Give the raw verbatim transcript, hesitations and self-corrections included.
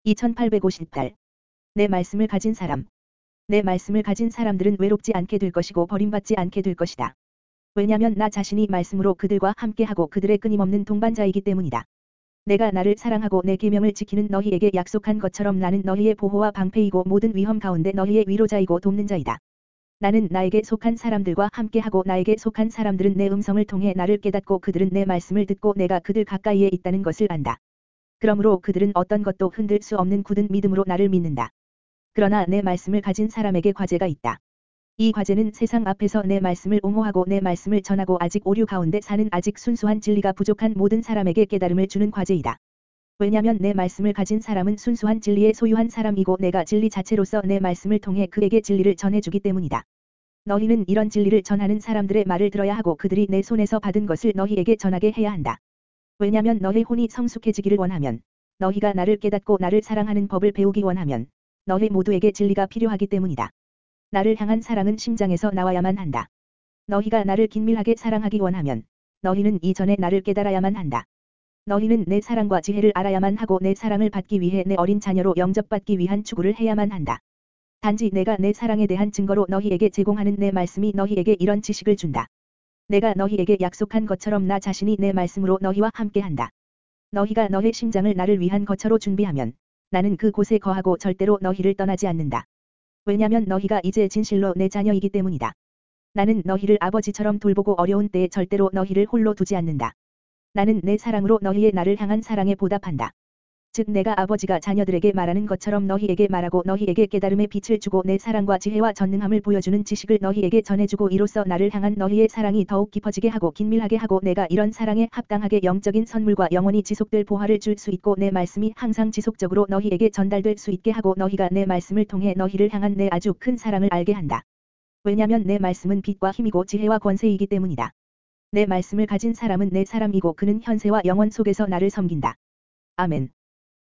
이천팔백오십팔. 내 말씀을 가진 사람. 내 말씀을 가진 사람들은 외롭지 않게 될 것이고 버림받지 않게 될 것이다. 왜냐면 나 자신이 말씀으로 그들과 함께하고 그들의 끊임없는 동반자이기 때문이다. 내가 나를 사랑하고 내 계명을 지키는 너희에게 약속한 것처럼 나는 너희의 보호와 방패이고 모든 위험 가운데 너희의 위로자이고 돕는 자이다. 나는 나에게 속한 사람들과 함께하고 나에게 속한 사람들은 내 음성을 통해 나를 깨닫고 그들은 내 말씀을 듣고 내가 그들 가까이에 있다는 것을 안다. 그러므로 그들은 어떤 것도 흔들 수 없는 굳은 믿음으로 나를 믿는다. 그러나 내 말씀을 가진 사람에게 과제가 있다. 이 과제는 세상 앞에서 내 말씀을 옹호하고 내 말씀을 전하고 아직 오류 가운데 사는 아직 순수한 진리가 부족한 모든 사람에게 깨달음을 주는 과제이다. 왜냐면 내 말씀을 가진 사람은 순수한 진리의 소유한 사람이고 내가 진리 자체로서 내 말씀을 통해 그에게 진리를 전해주기 때문이다. 너희는 이런 진리를 전하는 사람들의 말을 들어야 하고 그들이 내 손에서 받은 것을 너희에게 전하게 해야 한다. 왜냐면 너희 혼이 성숙해지기를 원하면, 너희가 나를 깨닫고 나를 사랑하는 법을 배우기 원하면, 너희 모두에게 진리가 필요하기 때문이다. 나를 향한 사랑은 심장에서 나와야만 한다. 너희가 나를 긴밀하게 사랑하기 원하면, 너희는 이전에 나를 깨달아야만 한다. 너희는 내 사랑과 지혜를 알아야만 하고 내 사랑을 받기 위해 내 어린 자녀로 영접받기 위한 추구를 해야만 한다. 단지 내가 내 사랑에 대한 증거로 너희에게 제공하는 내 말씀이 너희에게 이런 지식을 준다. 내가 너희에게 약속한 것처럼 나 자신이 내 말씀으로 너희와 함께한다. 너희가 너희 심장을 나를 위한 거처로 준비하면 나는 그곳에 거하고 절대로 너희를 떠나지 않는다. 왜냐면 너희가 이제 진실로 내 자녀이기 때문이다. 나는 너희를 아버지처럼 돌보고 어려운 때에 절대로 너희를 홀로 두지 않는다. 나는 내 사랑으로 너희의 나를 향한 사랑에 보답한다. 즉 내가 아버지가 자녀들에게 말하는 것처럼 너희에게 말하고 너희에게 깨달음의 빛을 주고 내 사랑과 지혜와 전능함을 보여주는 지식을 너희에게 전해주고 이로써 나를 향한 너희의 사랑이 더욱 깊어지게 하고 긴밀하게 하고 내가 이런 사랑에 합당하게 영적인 선물과 영원히 지속될 보화를 줄 수 있고 내 말씀이 항상 지속적으로 너희에게 전달될 수 있게 하고 너희가 내 말씀을 통해 너희를 향한 내 아주 큰 사랑을 알게 한다. 왜냐면 내 말씀은 빛과 힘이고 지혜와 권세이기 때문이다. 내 말씀을 가진 사람은 내 사람이고 그는 현세와 영원 속에서 나를 섬긴다. 아멘.